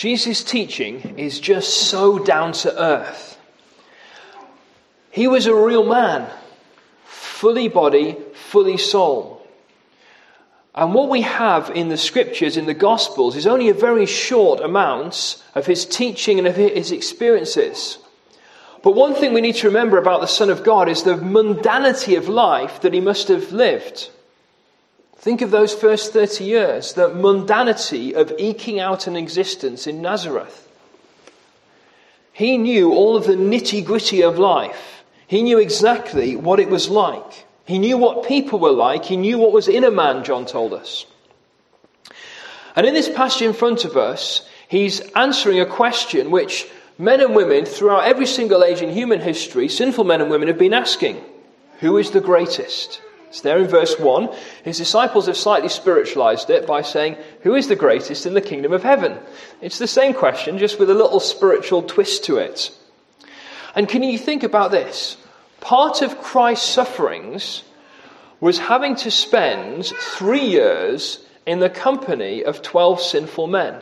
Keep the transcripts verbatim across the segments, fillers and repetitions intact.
Jesus' teaching is just so down to earth. He was a real man, fully body, fully soul. And what we have in the scriptures, in the Gospels, is only a very short amount of his teaching and of his experiences. But one thing we need to remember about the Son of God is the mundanity of life that he must have lived. Think of those first thirty years, the mundanity of eking out an existence in Nazareth. He knew all of the nitty-gritty of life. He knew exactly what it was like. He knew what people were like. He knew what was in a man, John told us. And in this passage in front of us, he's answering a question which men and women throughout every single age in human history, sinful men and women, have been asking. Who is the greatest? It's there in verse one. His disciples have slightly spiritualized it by saying, who is the greatest in the kingdom of heaven? It's the same question, just with a little spiritual twist to it. And can you think about this? Part of Christ's sufferings was having to spend three years in the company of twelve sinful men.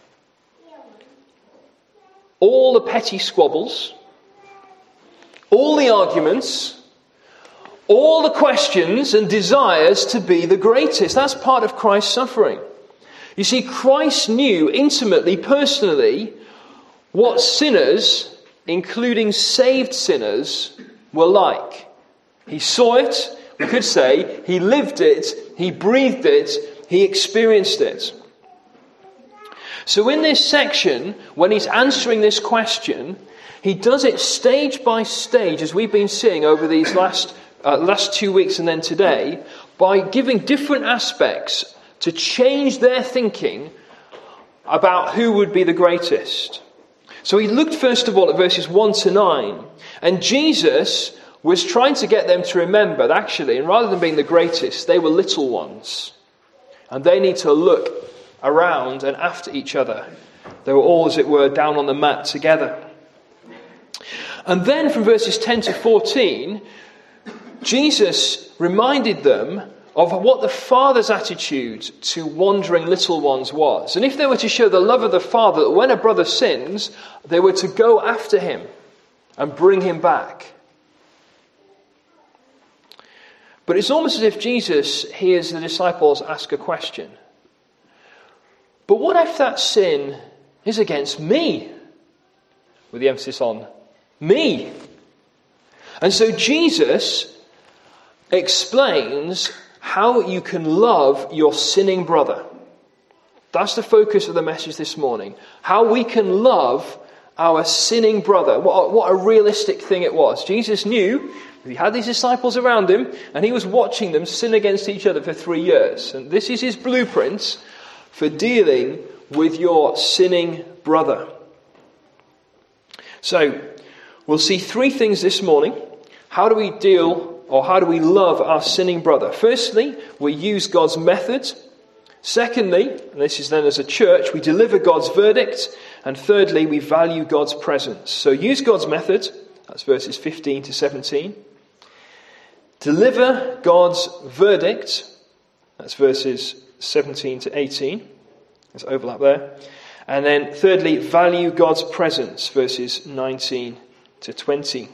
All the petty squabbles, all the arguments, all the questions and desires to be the greatest. That's part of Christ's suffering. You see, Christ knew intimately, personally, what sinners, including saved sinners, were like. He saw it, we could say, he lived it, he breathed it, he experienced it. So in this section, when he's answering this question, he does it stage by stage, as we've been seeing over these last uh, last two weeks and then today, by giving different aspects to change their thinking about who would be the greatest. So he looked first of all at verses one to nine, and Jesus was trying to get them to remember that actually, and rather than being the greatest, they were little ones. And they need to look around and after each other. They were all, as it were, down on the mat together. And then from verses ten to fourteen, Jesus reminded them of what the Father's attitude to wandering little ones was. And if they were to show the love of the Father, that when a brother sins, they were to go after him and bring him back. But it's almost as if Jesus hears the disciples ask a question. But what if that sin is against me? With the emphasis on me. And so Jesus explains how you can love your sinning brother. That's the focus of the message this morning. How we can love our sinning brother. What a, what a realistic thing it was. Jesus knew he had these disciples around him and he was watching them sin against each other for three years. And this is his blueprint for dealing with your sinning brother. So, we'll see three things this morning. How do we deal or how do we love our sinning brother? Firstly, we use God's method. Secondly, and this is then as a church, we deliver God's verdict. And thirdly, we value God's presence. So use God's method. That's verses fifteen to seventeen. Deliver God's verdict. That's verses seventeen to eighteen. There's overlap there. And then thirdly, value God's presence. Verses nineteen to twenty.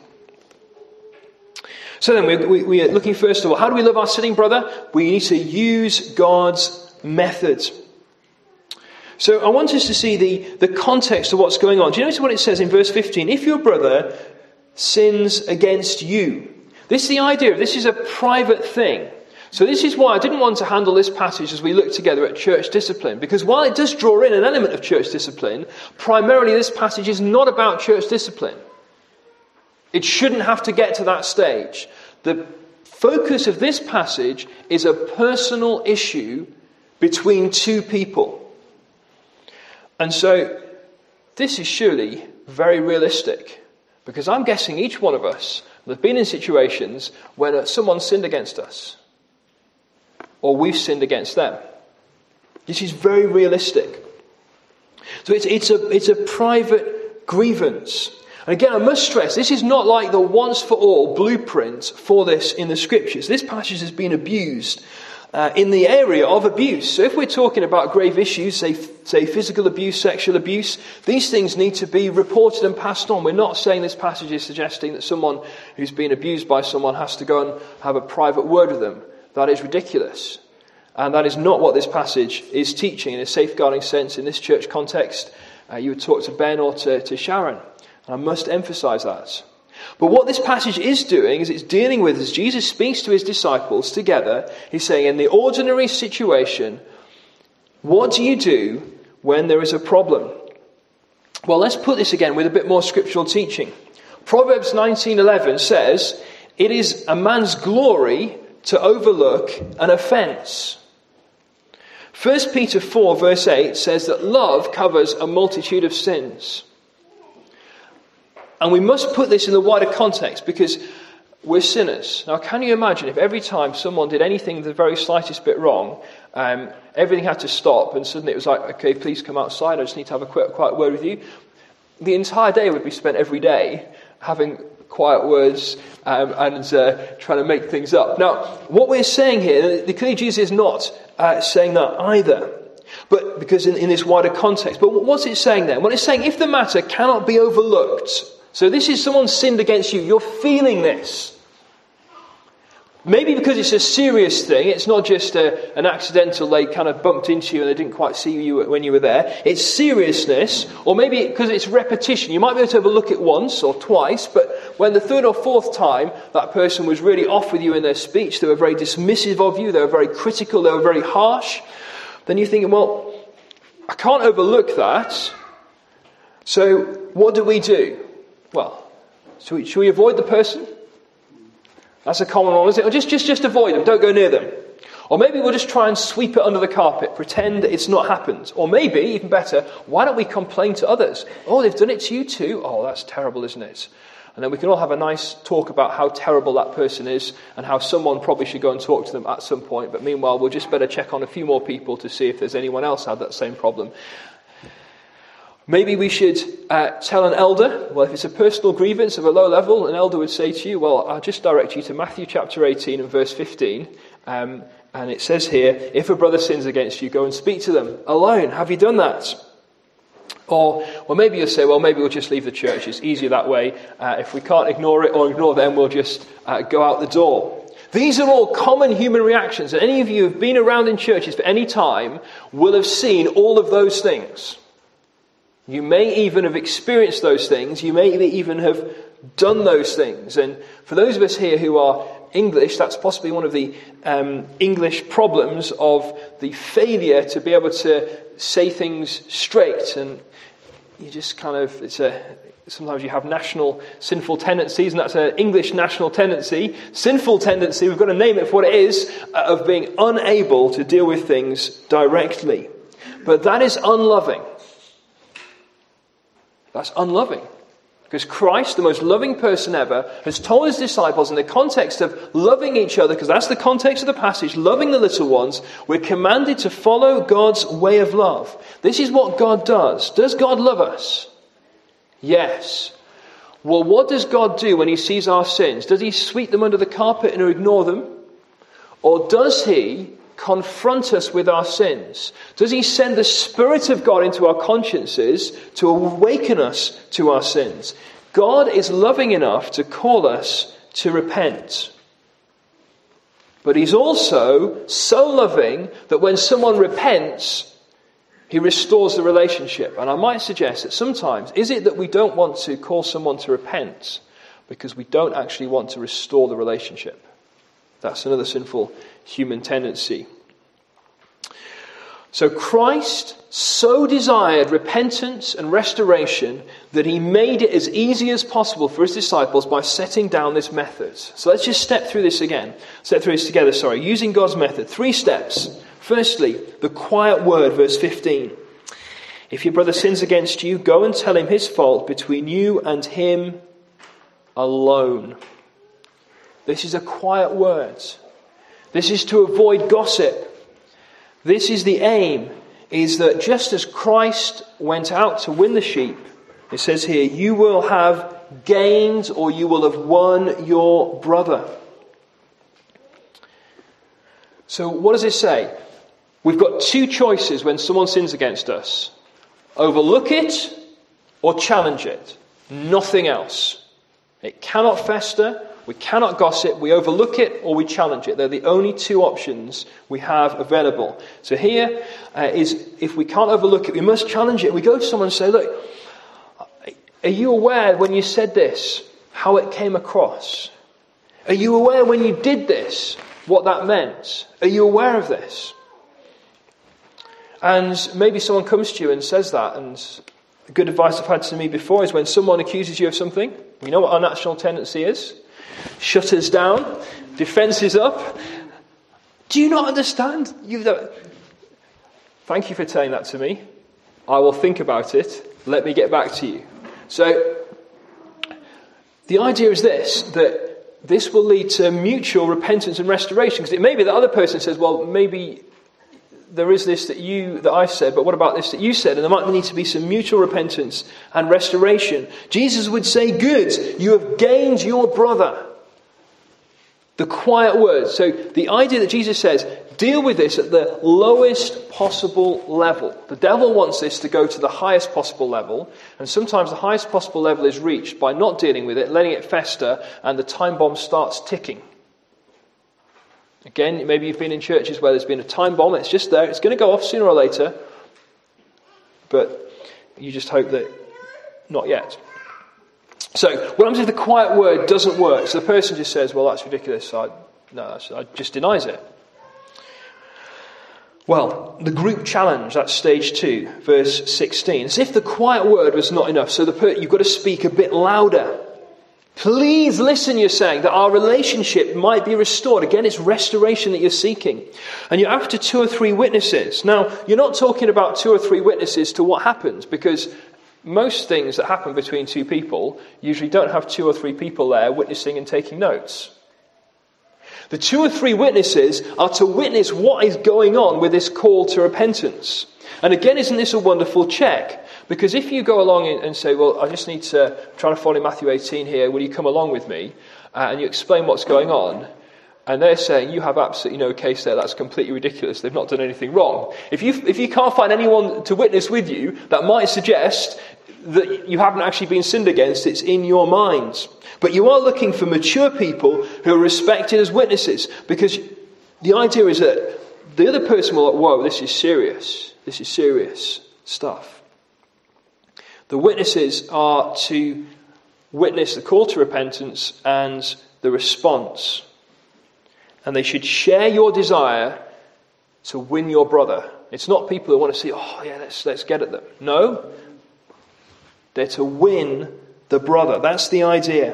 So then we, we, we are looking first of all, how do we love our sinning brother? We need to use God's method. So I want us to see the, the context of what's going on. Do you notice what it says in verse fifteen? If your brother sins against you. This is the idea. This is a private thing. So this is why I didn't want to handle this passage as we look together at church discipline. Because while it does draw in an element of church discipline, primarily this passage is not about church discipline. It shouldn't have to get to that stage. The focus of this passage is a personal issue between two people. And so this is surely very realistic. Because I'm guessing each one of us have been in situations when someone sinned against us. Or we've sinned against them. This is very realistic. So it's, it's, a, it's a private grievance. And again, I must stress, this is not like the once-for-all blueprint for this in the Scriptures. This passage has been abused uh, in the area of abuse. So if we're talking about grave issues, say, say physical abuse, sexual abuse, these things need to be reported and passed on. We're not saying this passage is suggesting that someone who's been abused by someone has to go and have a private word with them. That is ridiculous. And that is not what this passage is teaching in a safeguarding sense in this church context. Uh, you would talk to Ben or to, to Sharon. And I must emphasize that. But what this passage is doing is it's dealing with, as Jesus speaks to his disciples together, he's saying in the ordinary situation, what do you do when there is a problem? Well, let's put this again with a bit more scriptural teaching. Proverbs nineteen eleven says, it is a man's glory to overlook an offence. First Peter four verse eight says that love covers a multitude of sins. And we must put this in the wider context because we're sinners. Now, can you imagine if every time someone did anything the very slightest bit wrong, um, everything had to stop and suddenly it was like, okay, please come outside, I just need to have a quick, quiet word with you. The entire day would be spent every day having quiet words um, and uh, trying to make things up. Now, what we're saying here, the clearly Jesus is not uh, saying that either. But because in, in this wider context. But what's it saying then? Well, it's saying if the matter cannot be overlooked. So this is someone sinned against you. You're feeling this. Maybe because it's a serious thing. It's not just a, an accidental, they kind of bumped into you and they didn't quite see you when you were there. It's seriousness. Or maybe because it's repetition. You might be able to overlook it once or twice. But when the third or fourth time that person was really off with you in their speech, they were very dismissive of you, they were very critical, they were very harsh, then you're thinking, well, I can't overlook that. So what do we do? Well, should we, should we avoid the person? That's a common one, isn't it? Or just, just, just avoid them, don't go near them. Or maybe we'll just try and sweep it under the carpet, pretend it's not happened. Or maybe, even better, why don't we complain to others? Oh, they've done it to you too? Oh, that's terrible, isn't it? And then we can all have a nice talk about how terrible that person is and how someone probably should go and talk to them at some point. But meanwhile, we'll just better check on a few more people to see if there's anyone else who had that same problem. Maybe we should uh, tell an elder. Well, if it's a personal grievance of a low level, an elder would say to you, well, I'll just direct you to Matthew chapter eighteen and verse fifteen. Um, and it says here, if a brother sins against you, go and speak to them alone. Have you done that? Or, well, maybe you'll say, well, maybe we'll just leave the church. It's easier that way. Uh, if we can't ignore it or ignore them, we'll just uh, go out the door. These are all common human reactions. And any of you who have been around in churches for any time will have seen all of those things. You may even have experienced those things. You may even have done those things. And for those of us here who are English, that's possibly one of the um, English problems of the failure to be able to say things straight. And you just kind of, it's a, sometimes you have national sinful tendencies, and that's an English national tendency. Sinful tendency, we've got to name it for what it is, uh, of being unable to deal with things directly. But that is unloving. That's unloving. Because Christ, the most loving person ever, has told his disciples in the context of loving each other, because that's the context of the passage, loving the little ones, we're commanded to follow God's way of love. This is what God does. Does God love us? Yes. Well, what does God do when he sees our sins? Does he sweep them under the carpet and ignore them? Or does he confront us with our sins? Does he send the Spirit of God into our consciences to awaken us to our sins? God is loving enough to call us to repent. But he's also so loving that when someone repents, he restores the relationship. And I might suggest that sometimes, is it that we don't want to call someone to repent because we don't actually want to restore the relationship? That's another sinful human tendency. So Christ so desired repentance and restoration that he made it as easy as possible for his disciples by setting down this method. So let's just step through this again. Step through this together, sorry. Using God's method. Three steps. Firstly, the quiet word, verse fifteen. If your brother sins against you, go and tell him his fault between you and him alone. This is a quiet word. This is to avoid gossip. This is the aim, is that just as Christ went out to win the sheep, it says here, you will have gained or you will have won your brother. So what does it say? We've got two choices when someone sins against us. Overlook it or challenge it. Nothing else. It cannot fester. We cannot gossip. We overlook it or we challenge it. They're the only two options we have available. So here uh, is, if we can't overlook it, we must challenge it. We go to someone and say, look, are you aware when you said this, how it came across? Are you aware when you did this, what that meant? Are you aware of this? And maybe someone comes to you and says that, and good advice I've had to me before is when someone accuses you of something, we know what our natural tendency is. Shutters down, defences up. Do you not understand? You've done... Thank you for telling that to me. I will think about it. Let me get back to you. So, the idea is this, that this will lead to mutual repentance and restoration. Because it may be that other person says, well, maybe there is this that you that I said, but what about this that you said? And there might need to be some mutual repentance and restoration. Jesus would say, good, you have gained your brother. The quiet words. So the idea that Jesus says, deal with this at the lowest possible level. The devil wants this to go to the highest possible level. And sometimes the highest possible level is reached by not dealing with it, letting it fester, and the time bomb starts ticking. Again, maybe you've been in churches where there's been a time bomb. It's just there. It's going to go off sooner or later. But you just hope that not yet. So, what happens if the quiet word doesn't work? So the person just says, well, that's ridiculous. I, no, that's, I just denies it. Well, the group challenge, that's stage two, verse sixteen. As if the quiet word was not enough. So the per- you've got to speak a bit louder. Please listen, you're saying, that our relationship might be restored. Again, it's restoration that you're seeking. And you're after two or three witnesses. Now, you're not talking about two or three witnesses to what happens, because most things that happen between two people usually don't have two or three people there witnessing and taking notes. The two or three witnesses are to witness what is going on with this call to repentance. And again, isn't this a wonderful check? Because if you go along and say, well, I just need to try to follow Matthew eighteen here, will you come along with me? Uh, and you explain what's going on, and they're saying, you have absolutely no case there, that's completely ridiculous, they've not done anything wrong. If you if you can't find anyone to witness with you, that might suggest that you haven't actually been sinned against, it's in your minds. But you are looking for mature people who are respected as witnesses, because the idea is that the other person will, whoa, this is serious, this is serious stuff. The witnesses are to witness the call to repentance and the response. And they should share your desire to win your brother. It's not people who want to see, oh yeah, let's let's get at them. No. They're to win the brother. That's the idea.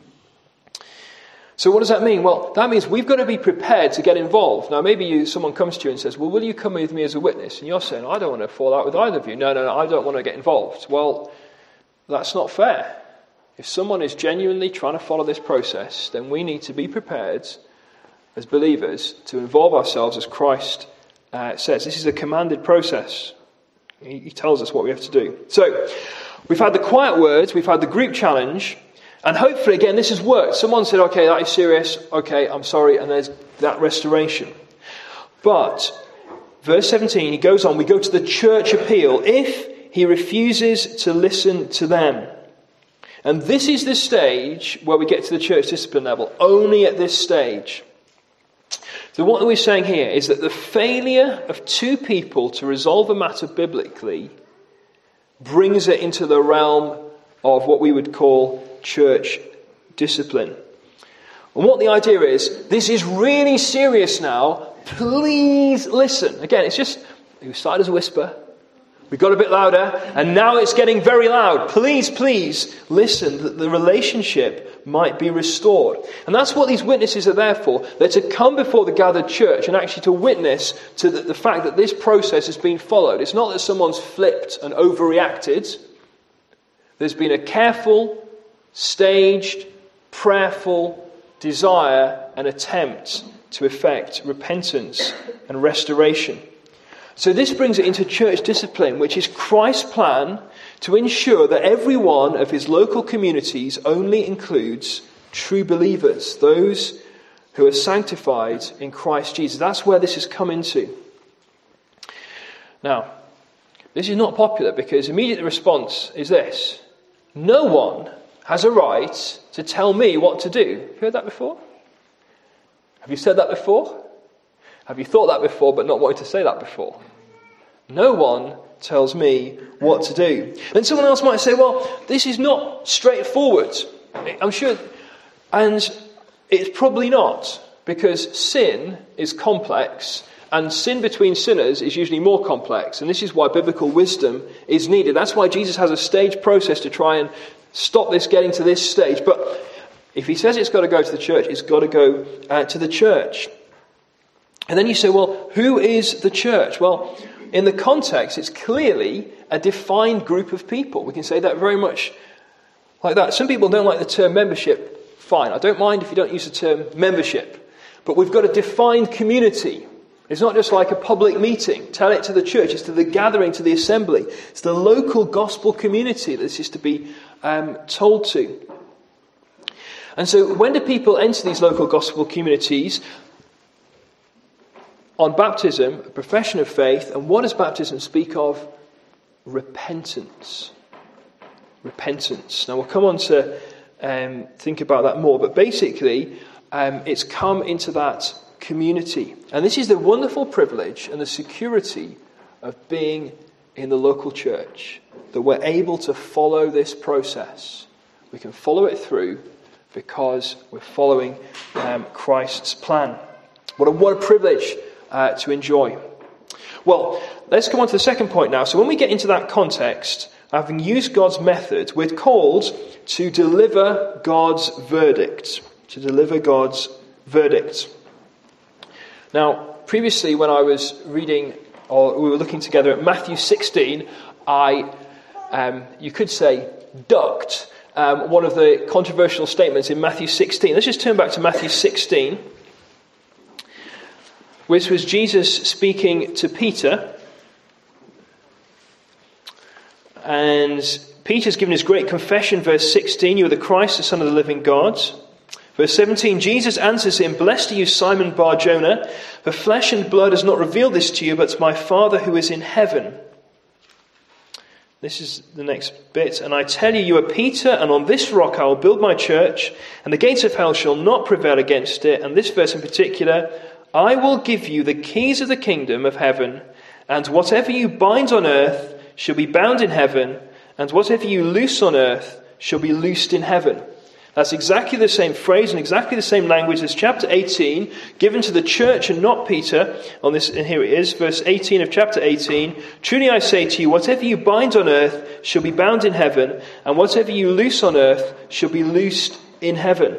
So what does that mean? Well, that means we've got to be prepared to get involved. Now, maybe you, someone comes to you and says, well, will you come with me as a witness? And you're saying, I don't want to fall out with either of you. No, no, no, I don't want to get involved. Well, that's not fair. If someone is genuinely trying to follow this process, then we need to be prepared as believers to involve ourselves as Christ uh, says. This is a commanded process. He, he tells us what we have to do. So, we've had the quiet words, we've had the group challenge, and hopefully, again, this has worked. Someone said, okay, that is serious, okay, I'm sorry, and there's that restoration. But, verse seventeen, he goes on, we go to the church appeal. If he refuses to listen to them. And this is the stage where we get to the church discipline level, only at this stage. So what we're saying here is that the failure of two people to resolve a matter biblically brings it into the realm of what we would call church discipline. And what the idea is, this is really serious now. Please listen. Again, it's just, it started as a whisper. We got a bit louder, and now it's getting very loud. Please, please listen that the relationship might be restored. And that's what these witnesses are there for. They're to come before the gathered church and actually to witness to the, the fact that this process has been followed. It's not that someone's flipped and overreacted. There's been a careful, staged, prayerful desire and attempt to effect repentance and restoration. So this brings it into church discipline, which is Christ's plan to ensure that every one of his local communities only includes true believers, those who are sanctified in Christ Jesus. That's where this has come into. Now, this is not popular because immediate response is this: no one has a right to tell me what to do. Have you heard that before? Have you said that before? Have you thought that before but not wanted to say that before? No one tells me what to do. And someone else might say, well, this is not straightforward. I'm sure, and it's probably not, because sin is complex, and sin between sinners is usually more complex, and this is why biblical wisdom is needed. That's why Jesus has a staged process to try and stop this getting to this stage. But if he says it's got to go to the church, it's got to go uh, to the church. And then you say, well, who is the church? Well, in the context, it's clearly a defined group of people. We can say that very much like that. Some people don't like the term membership. Fine, I don't mind if you don't use the term membership. But we've got a defined community. It's not just like a public meeting. Tell it to the church. It's to the gathering, to the assembly. It's the local gospel community that this is to be um, told to. And so when do people enter these local gospel communities? On baptism, a profession of faith. And what does baptism speak of? Repentance. Repentance. Now we'll come on to um, think about that more. But basically, um, it's come into that community. And this is the wonderful privilege and the security of being in the local church. That we're able to follow this process. We can follow it through because we're following um, Christ's plan. What a, what a privilege Uh, to enjoy. Well, let's come on to the second point now. So when we get into that context, having used God's method, we're called to deliver God's verdict. To deliver God's verdict. Now, previously when I was reading, or we were looking together at Matthew sixteen, I, um, you could say, ducked um, one of the controversial statements in Matthew sixteen. Let's just turn back to Matthew sixteen. Which was Jesus speaking to Peter. And Peter's given his great confession, verse sixteen, you are the Christ, the Son of the living God. Verse seventeen, Jesus answers him, blessed are you, Simon Bar-Jonah, for flesh and blood has not revealed this to you, but my Father who is in heaven. This is the next bit. And I tell you, you are Peter, and on this rock I will build my church, and the gates of hell shall not prevail against it. And this verse in particular, I will give you the keys of the kingdom of heaven, and whatever you bind on earth shall be bound in heaven, and whatever you loose on earth shall be loosed in heaven. That's exactly the same phrase and exactly the same language as chapter eighteen, given to the church and not Peter. On this, and here it is, verse eighteen of chapter eighteen. Truly I say to you, whatever you bind on earth shall be bound in heaven, and whatever you loose on earth shall be loosed in heaven.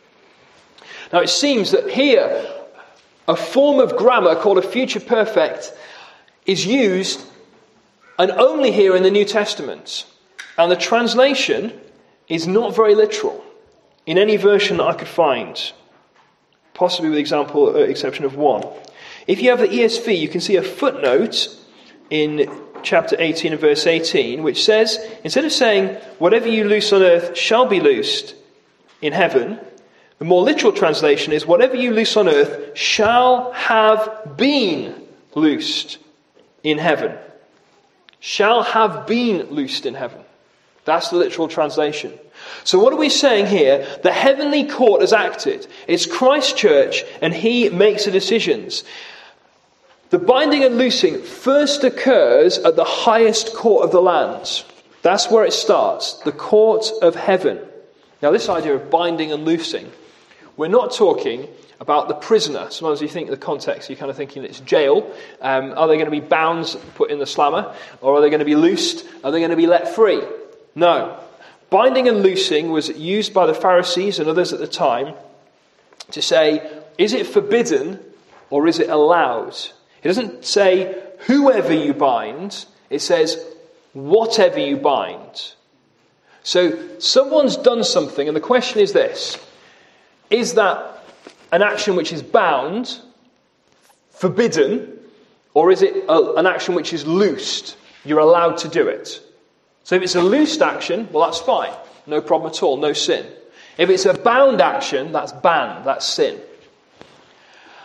Now it seems that here, a form of grammar called a future perfect is used, and only here in the New Testament. And the translation is not very literal in any version that I could find. Possibly with the example, uh, exception of one. If you have the E S V, you can see a footnote in chapter eighteen and verse eighteen, which says, instead of saying, whatever you loose on earth shall be loosed in heaven, the more literal translation is, whatever you loose on earth shall have been loosed in heaven. Shall have been loosed in heaven. That's the literal translation. So what are we saying here? The heavenly court has acted. It's Christ's church, and he makes the decisions. The binding and loosing first occurs at the highest court of the land. That's where it starts. The court of heaven. Now this idea of binding and loosing, we're not talking about the prisoner. Sometimes you think in the context, you're kind of thinking it's jail. Um, are they going to be bound, put in the slammer? Or are they going to be loosed? Are they going to be let free? No. Binding and loosing was used by the Pharisees and others at the time to say, is it forbidden or is it allowed? It doesn't say whoever you bind. It says whatever you bind. So someone's done something, and the question is this. Is that an action which is bound, forbidden, or is it a, an action which is loosed? You're allowed to do it. So if it's a loosed action, well, that's fine. No problem at all, no sin. If it's a bound action, that's banned, that's sin.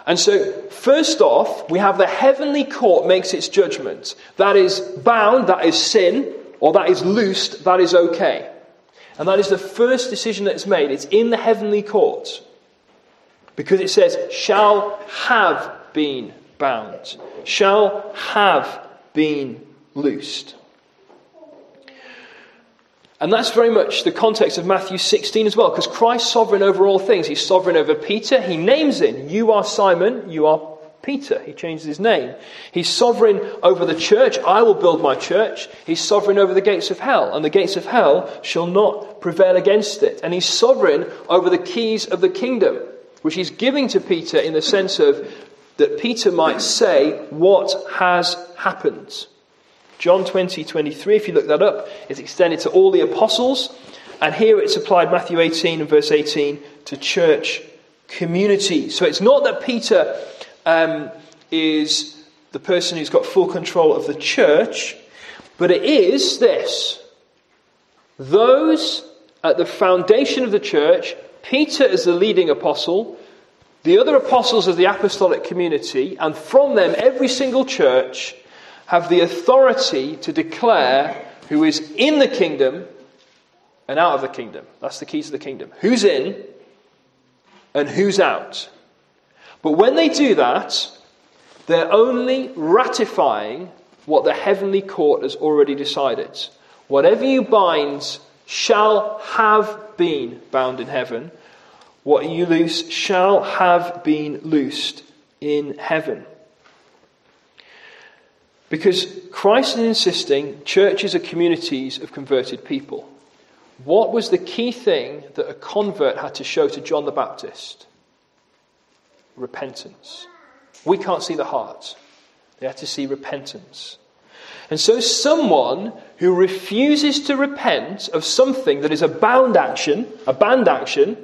And so, first off, we have the heavenly court makes its judgment. That is bound, that is sin, or that is loosed, that is okay. And that is the first decision that is made. It's in the heavenly court. Because it says, shall have been bound. Shall have been loosed. And that's very much the context of Matthew sixteen as well, because Christ's sovereign over all things. He's sovereign over Peter. He names him. You are Simon, you are Peter. He changes his name. He's sovereign over the church. I will build my church. He's sovereign over the gates of hell, and the gates of hell shall not prevail against it. And he's sovereign over the keys of the kingdom, which he's giving to Peter in the sense of that Peter might say what has happened. John twenty, twenty-three, if you look that up, is extended to all the apostles. And here it's applied, Matthew eighteen and verse eighteen, to church community. So it's not that Peter um, is the person who's got full control of the church, but it is this. Those at the foundation of the church, Peter as the leading apostle, the other apostles of the apostolic community, and from them every single church have the authority to declare who is in the kingdom and out of the kingdom. That's the keys of the kingdom. Who's in and who's out. But when they do that, they're only ratifying what the heavenly court has already decided. Whatever you bind shall have been bound in heaven. What you loose shall have been loosed in heaven. Because Christ is insisting churches are communities of converted people. What was the key thing that a convert had to show to John the Baptist? Repentance. We can't see the heart. They had to see repentance. And so someone who refuses to repent of something that is a bound action, a banned action,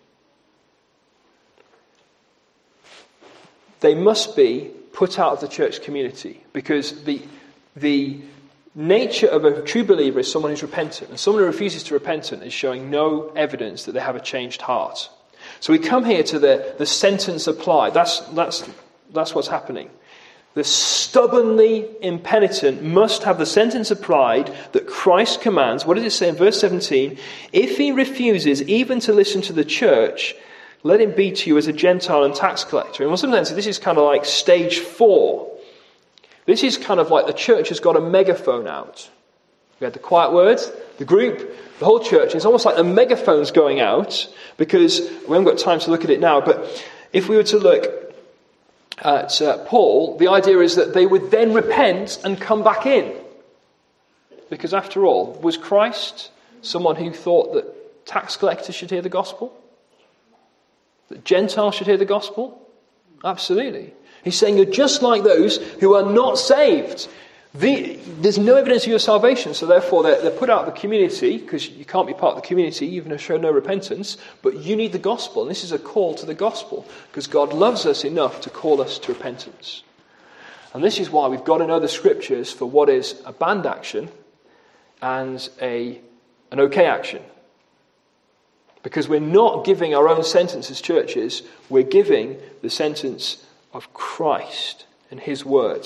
they must be put out of the church community, because the the nature of a true believer is someone who's repentant, and someone who refuses to repent is showing no evidence that they have a changed heart. So we come here to the, the sentence applied. That's that's that's what's happening. The stubbornly impenitent must have the sentence applied that Christ commands. What does it say in verse seventeen? If he refuses even to listen to the church, let him be to you as a Gentile and tax collector. In one sense, this is kind of like stage four. This is kind of like the church has got a megaphone out. We had the quiet words, the group, the whole church. It's almost like the megaphone's going out, because we haven't got time to look at it now. But if we were to look at uh, Paul, the idea is that they would then repent and come back in. Because after all, was Christ someone who thought that tax collectors should hear the gospel? That Gentiles should hear the gospel? Absolutely. He's saying you're just like those who are not saved. The, there's no evidence of your salvation, so therefore they're, they're put out of the community, because you can't be part of the community, even if you show no repentance, but you need the gospel, and this is a call to the gospel, because God loves us enough to call us to repentance. And this is why we've got to know the scriptures for what is a banned action and a an okay action. Because we're not giving our own sentence as churches, we're giving the sentence of Christ and his word.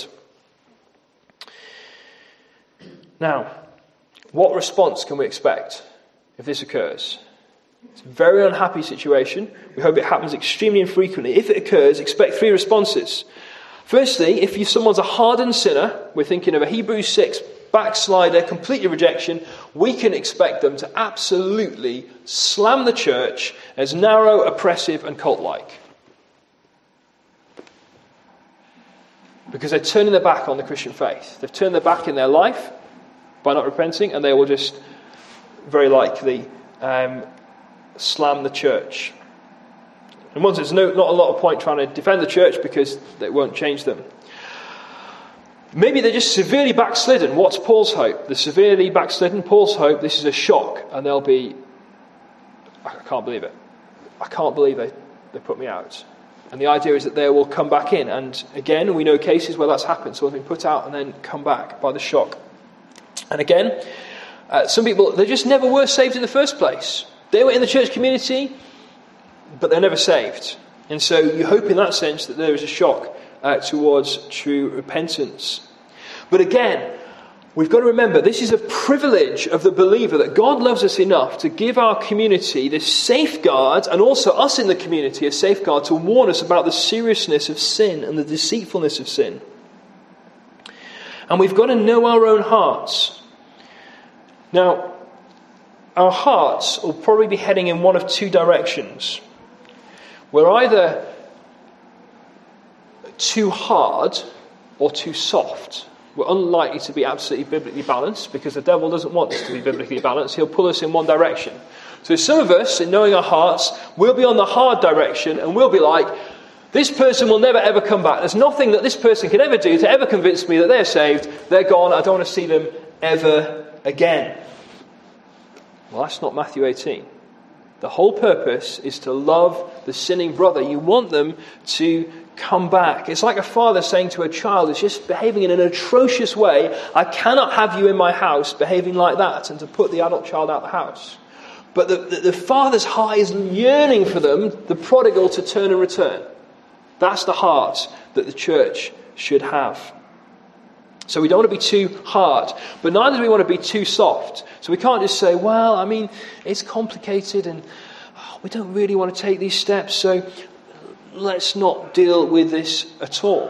Now, what response can we expect if this occurs? It's a very unhappy situation. We hope it happens extremely infrequently. If it occurs, expect three responses. Firstly, if you, someone's a hardened sinner, we're thinking of a Hebrews six backslider, completely rejection, we can expect them to absolutely slam the church as narrow, oppressive, and cult-like. Because they're turning their back on the Christian faith. They've turned their back in their life by not repenting, and they will just very likely um, slam the church. And once there's no, not a lot of point trying to defend the church, because it won't change them. Maybe they're just severely backslidden. What's Paul's hope? The severely backslidden, Paul's hope, this is a shock, and they'll be, I can't believe it. I can't believe they, they put me out. And the idea is that they will come back in. And again, we know cases where that's happened. Someone's been put out and then come back by the shock. And again, uh, some people, they just never were saved in the first place. They were in the church community, but they're never saved. And so you hope in that sense that there is a shock uh, towards true repentance. But again, we've got to remember, this is a privilege of the believer, that God loves us enough to give our community this safeguard, and also us in the community a safeguard to warn us about the seriousness of sin and the deceitfulness of sin. And we've got to know our own hearts. Now, our hearts will probably be heading in one of two directions. We're either too hard or too soft. We're unlikely to be absolutely biblically balanced, because the devil doesn't want us to be biblically balanced. He'll pull us in one direction. So some of us, in knowing our hearts, will be on the hard direction, and we'll be like, this person will never ever come back. There's nothing that this person can ever do to ever convince me that they're saved. They're gone. I don't want to see them ever again. Well, that's not Matthew eighteen. The whole purpose is to love the sinning brother. You want them to come back. It's like a father saying to a child who's just behaving in an atrocious way, I cannot have you in my house behaving like that, and to put the adult child out of the house. But the, the, the father's heart is yearning for them, the prodigal, to turn and return. That's the heart that the church should have. So we don't want to be too hard, but neither do we want to be too soft. So we can't just say, well, I mean, it's complicated and oh, we don't really want to take these steps, so let's not deal with this at all.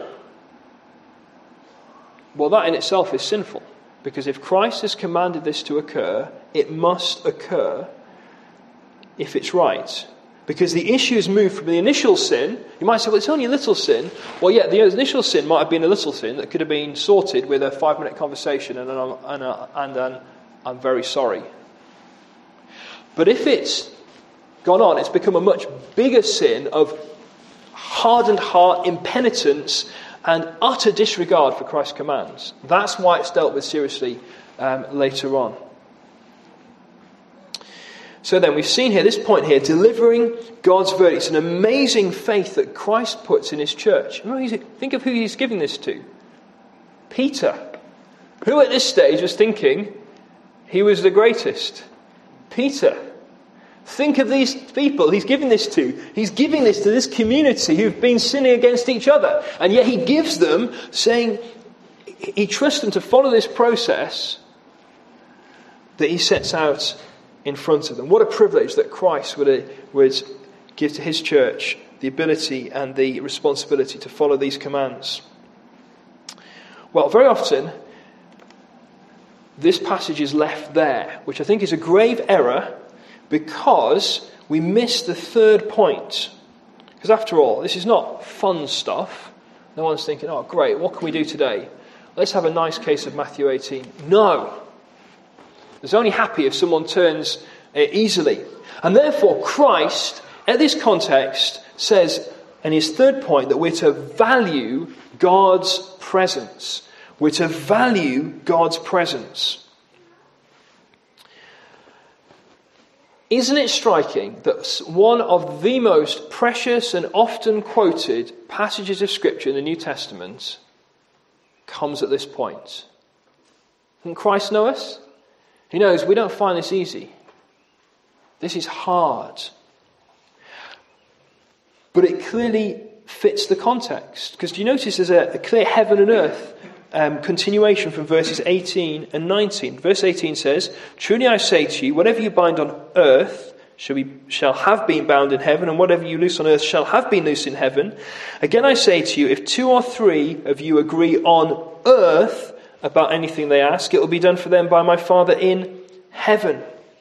Well, that in itself is sinful, because if Christ has commanded this to occur, it must occur if it's right. Because the issue has moved from the initial sin. You might say, well, it's only a little sin. Well, yeah, the initial sin might have been a little sin that could have been sorted with a five-minute conversation and an, and, a, and an I'm very sorry. But if it's gone on, it's become a much bigger sin of hardened heart, impenitence, and utter disregard for Christ's commands. That's why it's dealt with seriously um, later on. So then, we've seen here, this point here, delivering God's verdict. It's an amazing faith that Christ puts in his church. Think of who he's giving this to. Peter, who at this stage was thinking he was the greatest. Peter. Think of these people he's giving this to. He's giving this to this community who've been sinning against each other. And yet he gives them, saying, he trusts them to follow this process that he sets out in front of them. What a privilege that Christ would, would give to his church the ability and the responsibility to follow these commands. Well, very often, this passage is left there, which I think is a grave error, because we miss the third point. Because after all, this is not fun stuff. No one's thinking, oh great, what can we do today? Let's have a nice case of Matthew eighteen. No. It's only happy if someone turns uh, easily. And therefore, Christ, at this context, says, in his third point, that we're to value God's presence. We're to value God's presence. Isn't it striking that one of the most precious and often quoted passages of Scripture in the New Testament comes at this point? Doesn't Christ know us? He knows we don't find this easy. This is hard. But it clearly fits the context. Because do you notice there's a, a clear heaven and earth um, continuation from verses eighteen and nineteen. Verse eighteen says, "Truly I say to you, whatever you bind on earth shall, be, shall have been bound in heaven, and whatever you loose on earth shall have been loosed in heaven. Again I say to you, if two or three of you agree on earth about anything they ask, it will be done for them by my Father in heaven."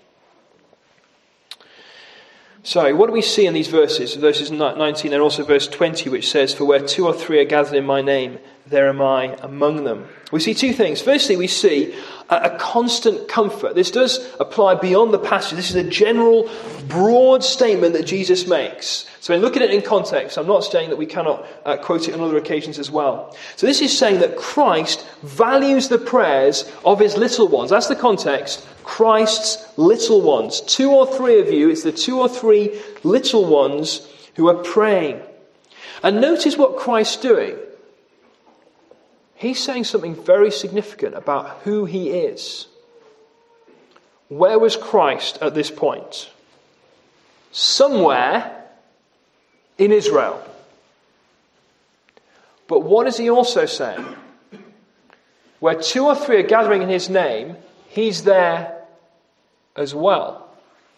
So, what do we see in these verses? Verses nineteen and also verse twenty, which says, "For where two or three are gathered in my name, there am I among them." We see two things. Firstly, we see a, a constant comfort. This does apply beyond the passage. This is a general, broad statement that Jesus makes. So in looking at it in context, I'm not saying that we cannot uh, quote it on other occasions as well. So this is saying that Christ values the prayers of his little ones. That's the context. Christ's little ones. Two or three of you, it's the two or three little ones who are praying. And notice what Christ's doing. He's saying something very significant about who he is. Where was Christ at this point? Somewhere in Israel. But what is he also saying? Where two or three are gathering in his name, he's there as well.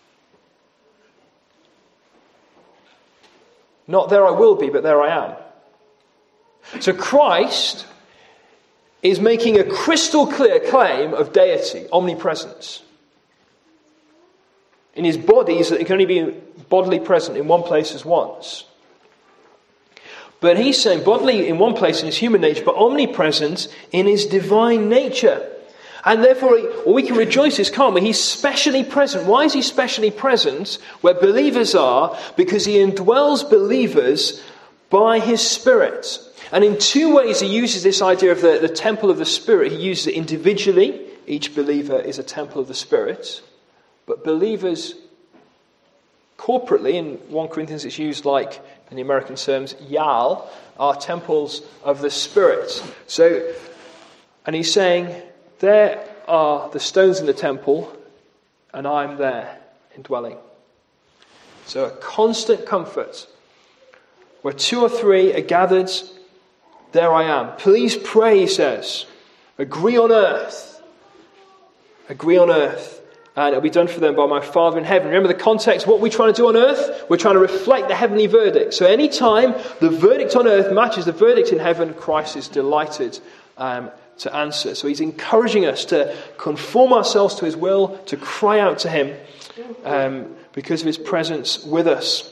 Not there I will be, but there I am. So Christ is making a crystal clear claim of deity, omnipresence. In his bodies, that he can only be bodily present in one place as once. But he's saying bodily in one place in his human nature, but omnipresent in his divine nature. And therefore, well, we can rejoice this, can't we? He's specially present. Why is he specially present where believers are? Because he indwells believers by his Spirit. And in two ways he uses this idea of the, the temple of the Spirit. He uses it individually. Each believer is a temple of the Spirit. But believers corporately, in First Corinthians it's used like, in the American terms, Yal, are temples of the Spirit. So, and he's saying, there are the stones in the temple, and I'm there, indwelling. So a constant comfort. Where two or three are gathered, there I am. Please pray, he says. Agree on earth. Agree on earth. And it'll be done for them by my Father in heaven. Remember the context, what we're trying to do on earth? We're trying to reflect the heavenly verdict. So any time the verdict on earth matches the verdict in heaven, Christ is delighted um, to answer. So he's encouraging us to conform ourselves to his will, to cry out to him um, because of his presence with us.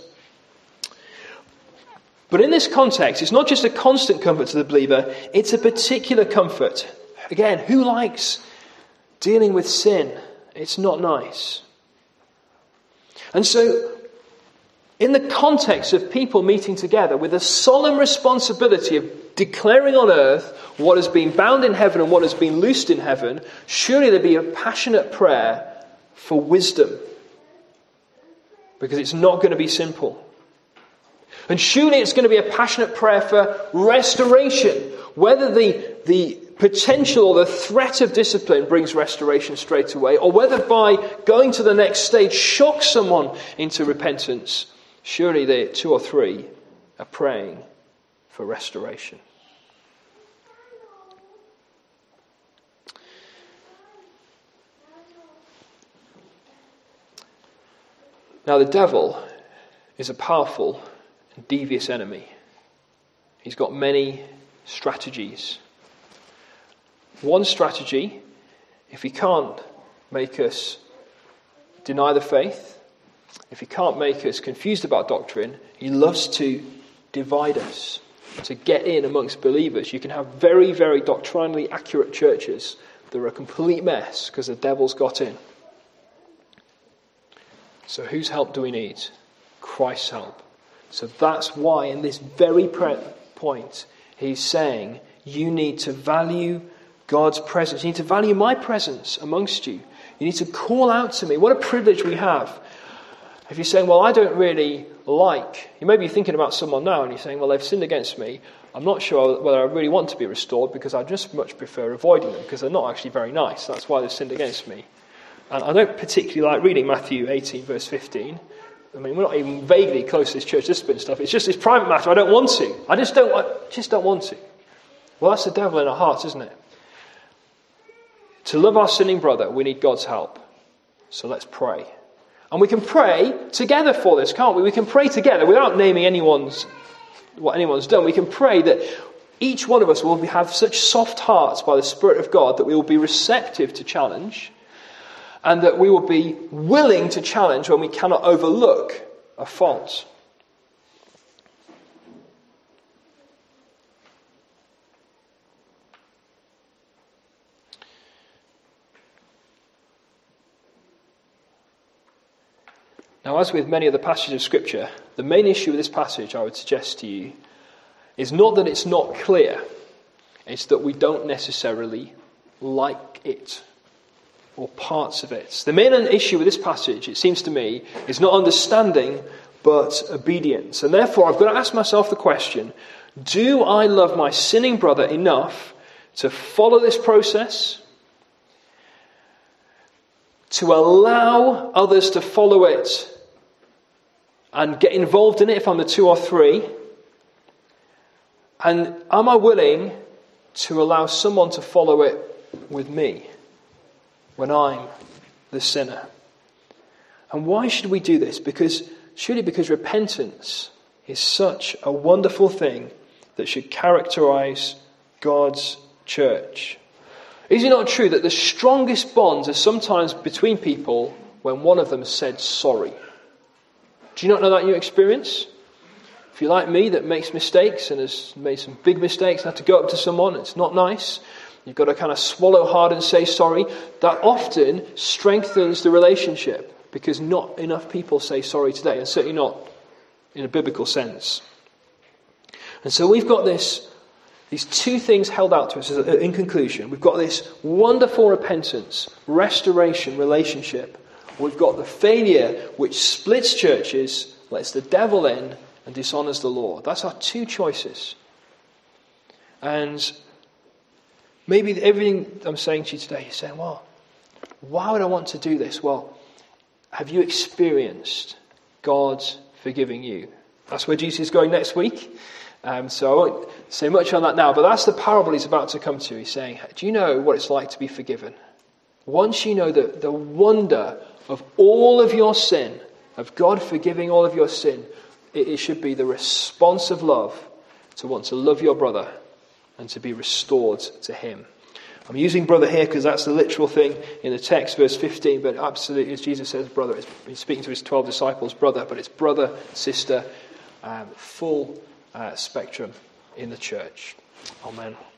But in this context, it's not just a constant comfort to the believer, it's a particular comfort. Again, who likes dealing with sin? It's not nice. And so, in the context of people meeting together with a solemn responsibility of declaring on earth what has been bound in heaven and what has been loosed in heaven, surely there be a passionate prayer for wisdom. Because it's not going to be simple. And surely it's going to be a passionate prayer for restoration. Whether the, the potential or the threat of discipline brings restoration straight away, or whether by going to the next stage shocks someone into repentance, surely the two or three are praying for restoration. Now the devil is a powerful and devious enemy. He's got many strategies. One strategy, if he can't make us deny the faith, if he can't make us confused about doctrine, he loves to divide us, to get in amongst believers. You can have very, very doctrinally accurate churches that are a complete mess because the devil's got in. So whose help do we need? Christ's help. So that's why in this very point he's saying you need to value God's presence. You need to value my presence amongst you. You need to call out to me. What a privilege we have. If you're saying, well, I don't really like, you may be thinking about someone now and you're saying, well, they've sinned against me. I'm not sure whether I really want to be restored because I just much prefer avoiding them because they're not actually very nice. That's why they've sinned against me. And I don't particularly like reading Matthew eighteen, verse fifteen. I mean, we're not even vaguely close to this church discipline stuff. It's just this private matter. I don't want to. I just don't, I just don't want to. Well, that's the devil in our hearts, isn't it? To love our sinning brother, we need God's help. So let's pray. And we can pray together for this, can't we? We can pray together without naming anyone's what anyone's done. We can pray that each one of us will have such soft hearts by the Spirit of God that we will be receptive to challenge and that we will be willing to challenge when we cannot overlook a fault. Now, as with many of the passages of Scripture, the main issue with this passage, I would suggest to you, is not that it's not clear. It's that we don't necessarily like it, or parts of it. The main issue with this passage, it seems to me, is not understanding, but obedience. And therefore, I've got to ask myself the question, do I love my sinning brother enough to follow this process, to allow others to follow it, and get involved in it if I'm the two or three? And am I willing to allow someone to follow it with me when I'm the sinner? And why should we do this? Because surely because repentance is such a wonderful thing that should characterize God's church. Is it not true that the strongest bonds are sometimes between people when one of them said sorry? Do you not know that in your experience? If you're like me that makes mistakes and has made some big mistakes and had to go up to someone, it's not nice. You've got to kind of swallow hard and say sorry. That often strengthens the relationship because not enough people say sorry today, and certainly not in a biblical sense. And so we've got this, these two things held out to us in conclusion. We've got this wonderful repentance, restoration relationship. We've got the failure which splits churches, lets the devil in, and dishonours the Lord. That's our two choices. And maybe everything I'm saying to you today, you're saying, well, why would I want to do this? Well, have you experienced God forgiving you? That's where Jesus is going next week. Um, so I won't say much on that now, but that's the parable he's about to come to. He's saying, do you know what it's like to be forgiven? Once you know the, the wonder of all of your sin, of God forgiving all of your sin, it, it should be the response of love to want to love your brother and to be restored to him. I'm using brother here because that's the literal thing in the text, verse fifteen, but absolutely, as Jesus says, brother, he's speaking to his twelve disciples, brother, but it's brother, sister, um, full uh, spectrum in the church. Amen.